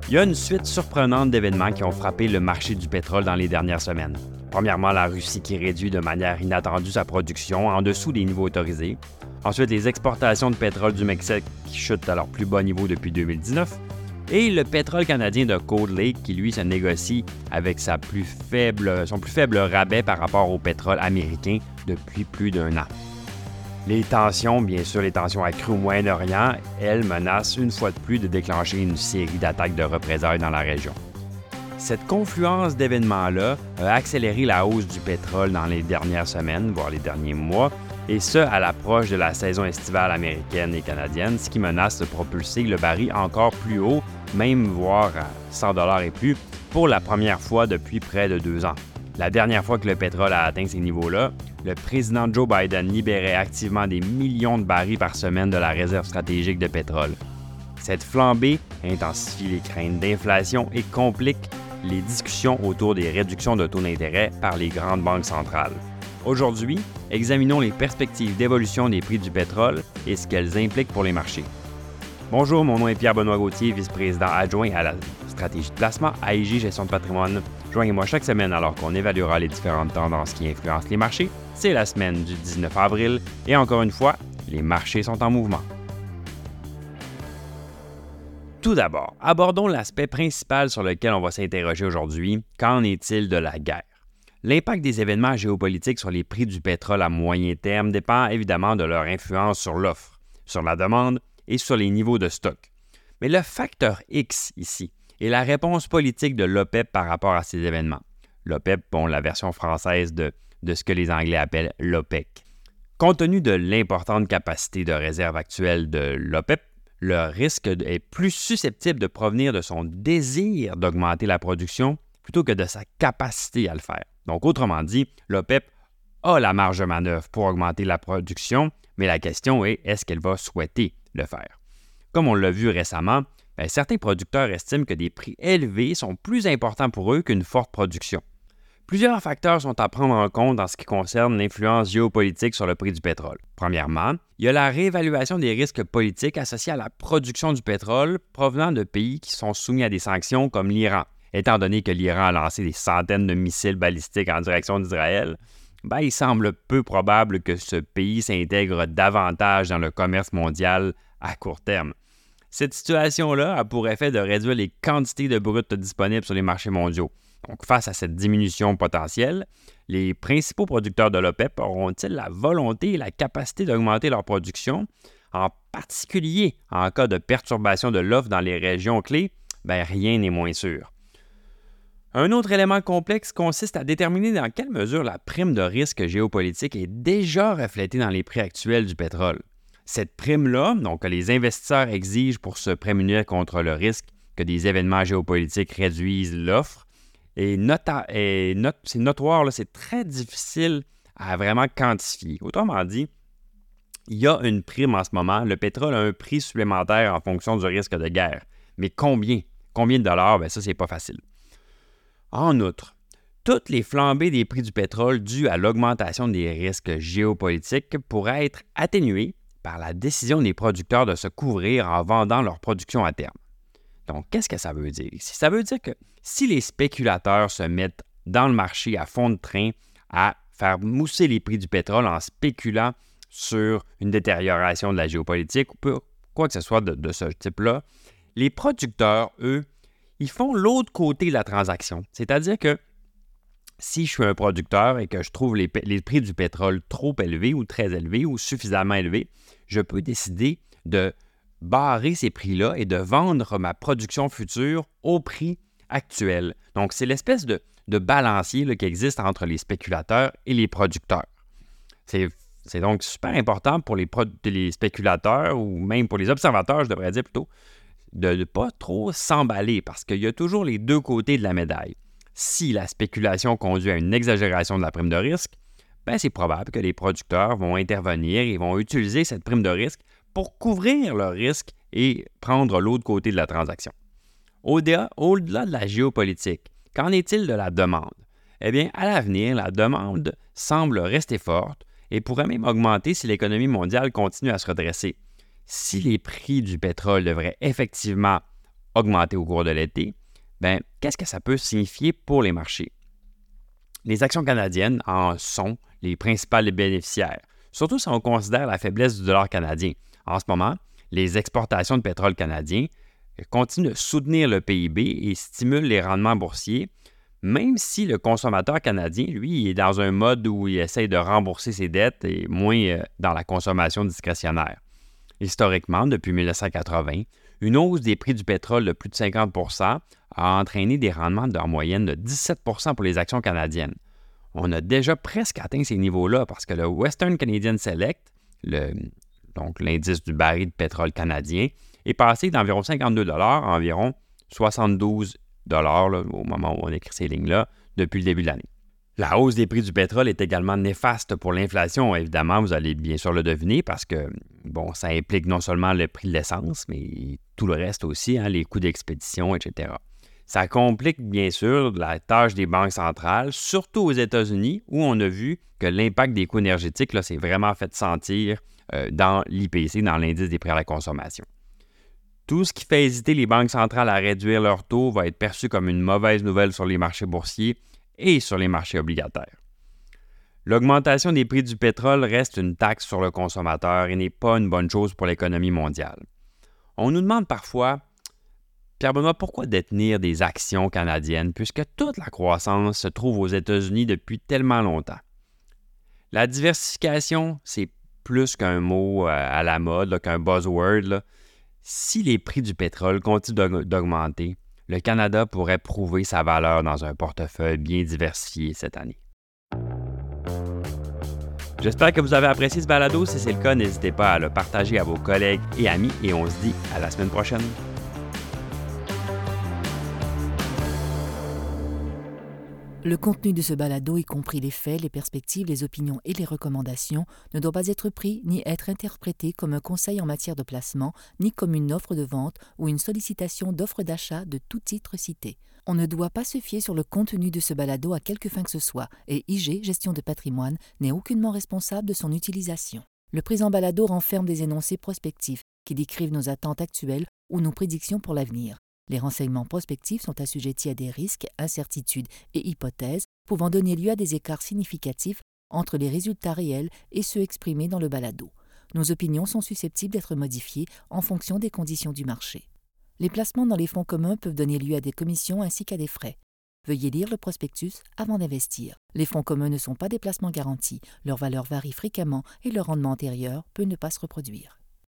Il y a une suite surprenante d'événements qui ont frappé le marché du pétrole dans les dernières semaines. Premièrement, la Russie qui réduit de manière inattendue sa production en dessous des niveaux autorisés. Ensuite, les exportations de pétrole du Mexique qui chutent à leur plus bas niveau depuis 2019. Et le pétrole canadien de Cold Lake qui, lui, se négocie avec son plus faible rabais par rapport au pétrole américain depuis plus d'un an. Les tensions, bien sûr, les tensions accrues au Moyen-Orient, elles menacent une fois de plus de déclencher une série d'attaques de représailles dans la région. Cette confluence d'événements-là a accéléré la hausse du pétrole dans les dernières semaines, voire les derniers mois, et ce, à l'approche de la saison estivale américaine et canadienne, ce qui menace de propulser le baril encore plus haut, même voire à 100 $ et plus, pour la première fois depuis près de 2 ans. La dernière fois que le pétrole a atteint ces niveaux-là, le président Joe Biden libérait activement des millions de barils par semaine de la réserve stratégique de pétrole. Cette flambée intensifie les craintes d'inflation et complique les discussions autour des réductions de taux d'intérêt par les grandes banques centrales. Aujourd'hui, examinons les perspectives d'évolution des prix du pétrole et ce qu'elles impliquent pour les marchés. Bonjour, mon nom est Pierre-Benoît Gauthier, vice-président adjoint à la stratégie de placement AIG Gestion de patrimoine. Joignez-moi chaque semaine alors qu'on évaluera les différentes tendances qui influencent les marchés. C'est la semaine du 19 avril et encore une fois, les marchés sont en mouvement. Tout d'abord, abordons l'aspect principal sur lequel on va s'interroger aujourd'hui. Qu'en est-il de la guerre? L'impact des événements géopolitiques sur les prix du pétrole à moyen terme dépend évidemment de leur influence sur l'offre, sur la demande et sur les niveaux de stock. Mais le facteur X ici est la réponse politique de l'OPEP par rapport à ces événements. L'OPEP, la version française de ce que les Anglais appellent l'OPEC. Compte tenu de l'importante capacité de réserve actuelle de l'OPEP, le risque est plus susceptible de provenir de son désir d'augmenter la production plutôt que de sa capacité à le faire. Donc, autrement dit, l'OPEP a la marge de manœuvre pour augmenter la production, mais la question est, est-ce qu'elle va souhaiter le faire? Comme on l'a vu récemment, certains producteurs estiment que des prix élevés sont plus importants pour eux qu'une forte production. Plusieurs facteurs sont à prendre en compte en ce qui concerne l'influence géopolitique sur le prix du pétrole. Premièrement, il y a la réévaluation des risques politiques associés à la production du pétrole provenant de pays qui sont soumis à des sanctions comme l'Iran. Étant donné que l'Iran a lancé des centaines de missiles balistiques en direction d'Israël, il semble peu probable que ce pays s'intègre davantage dans le commerce mondial à court terme. Cette situation-là a pour effet de réduire les quantités de brut disponibles sur les marchés mondiaux. Donc, face à cette diminution potentielle, les principaux producteurs de l'OPEP auront-ils la volonté et la capacité d'augmenter leur production, en particulier en cas de perturbation de l'offre dans les régions clés? Rien n'est moins sûr. Un autre élément complexe consiste à déterminer dans quelle mesure la prime de risque géopolitique est déjà reflétée dans les prix actuels du pétrole. Cette prime-là, que les investisseurs exigent pour se prémunir contre le risque que des événements géopolitiques réduisent l'offre, c'est notoire, c'est très difficile à vraiment quantifier. Autrement dit, il y a une prime en ce moment. Le pétrole a un prix supplémentaire en fonction du risque de guerre. Mais combien? Combien de dollars? Ça, c'est pas facile. En outre, toutes les flambées des prix du pétrole dues à l'augmentation des risques géopolitiques pourraient être atténuées par la décision des producteurs de se couvrir en vendant leur production à terme. Donc, qu'est-ce que ça veut dire ici? Ça veut dire que si les spéculateurs se mettent dans le marché à fond de train à faire mousser les prix du pétrole en spéculant sur une détérioration de la géopolitique ou quoi que ce soit de ce type-là, les producteurs, eux, ils font l'autre côté de la transaction. C'est-à-dire que si je suis un producteur et que je trouve les prix du pétrole trop élevés ou très élevés ou suffisamment élevés, je peux décider de barrer ces prix-là et de vendre ma production future au prix actuel. Donc, c'est l'espèce de balancier qui existe entre les spéculateurs et les producteurs. C'est donc super important pour les spéculateurs ou même pour les observateurs, je devrais dire plutôt, de ne pas trop s'emballer parce qu'il y a toujours les deux côtés de la médaille. Si la spéculation conduit à une exagération de la prime de risque, c'est probable que les producteurs vont intervenir et vont utiliser cette prime de risque pour couvrir leur risque et prendre l'autre côté de la transaction. Au-delà de la géopolitique, qu'en est-il de la demande? À l'avenir, la demande semble rester forte et pourrait même augmenter si l'économie mondiale continue à se redresser. Si les prix du pétrole devraient effectivement augmenter au cours de l'été, qu'est-ce que ça peut signifier pour les marchés? Les actions canadiennes en sont les principales bénéficiaires, surtout si on considère la faiblesse du dollar canadien. En ce moment, les exportations de pétrole canadien continuent de soutenir le PIB et stimulent les rendements boursiers, même si le consommateur canadien, lui, est dans un mode où il essaie de rembourser ses dettes et moins dans la consommation discrétionnaire. Historiquement, depuis 1980, une hausse des prix du pétrole de plus de 50 % a entraîné des rendements en moyenne de 17 % pour les actions canadiennes. On a déjà presque atteint ces niveaux-là parce que le Western Canadian Select, donc l'indice du baril de pétrole canadien, est passé d'environ 52 à environ 72 au moment où on écrit ces lignes-là depuis le début de l'année. La hausse des prix du pétrole est également néfaste pour l'inflation, évidemment, vous allez bien sûr le deviner, parce que, ça implique non seulement le prix de l'essence, mais tout le reste aussi, les coûts d'expédition, etc. Ça complique bien sûr la tâche des banques centrales, surtout aux États-Unis, où on a vu que l'impact des coûts énergétiques s'est vraiment fait sentir dans l'IPC, dans l'indice des prix à la consommation. Tout ce qui fait hésiter les banques centrales à réduire leurs taux va être perçu comme une mauvaise nouvelle sur les marchés boursiers et sur les marchés obligataires. L'augmentation des prix du pétrole reste une taxe sur le consommateur et n'est pas une bonne chose pour l'économie mondiale. On nous demande parfois, Pierre-Benoît, pourquoi détenir des actions canadiennes puisque toute la croissance se trouve aux États-Unis depuis tellement longtemps? La diversification, c'est plus qu'un mot à la mode, qu'un buzzword. Si les prix du pétrole continuent d'augmenter, le Canada pourrait prouver sa valeur dans un portefeuille bien diversifié cette année. J'espère que vous avez apprécié ce balado. Si c'est le cas, n'hésitez pas à le partager à vos collègues et amis et on se dit à la semaine prochaine. Le contenu de ce balado, y compris les faits, les perspectives, les opinions et les recommandations, ne doit pas être pris ni être interprété comme un conseil en matière de placement, ni comme une offre de vente ou une sollicitation d'offre d'achat de tout titre cité. On ne doit pas se fier sur le contenu de ce balado à quelque fin que ce soit, et IG, Gestion de patrimoine, n'est aucunement responsable de son utilisation. Le présent balado renferme des énoncés prospectifs qui décrivent nos attentes actuelles ou nos prédictions pour l'avenir. Les renseignements prospectifs sont assujettis à des risques, incertitudes et hypothèses pouvant donner lieu à des écarts significatifs entre les résultats réels et ceux exprimés dans le balado. Nos opinions sont susceptibles d'être modifiées en fonction des conditions du marché. Les placements dans les fonds communs peuvent donner lieu à des commissions ainsi qu'à des frais. Veuillez lire le prospectus avant d'investir. Les fonds communs ne sont pas des placements garantis, leur valeur varie fréquemment et leur rendement antérieur peut ne pas se reproduire.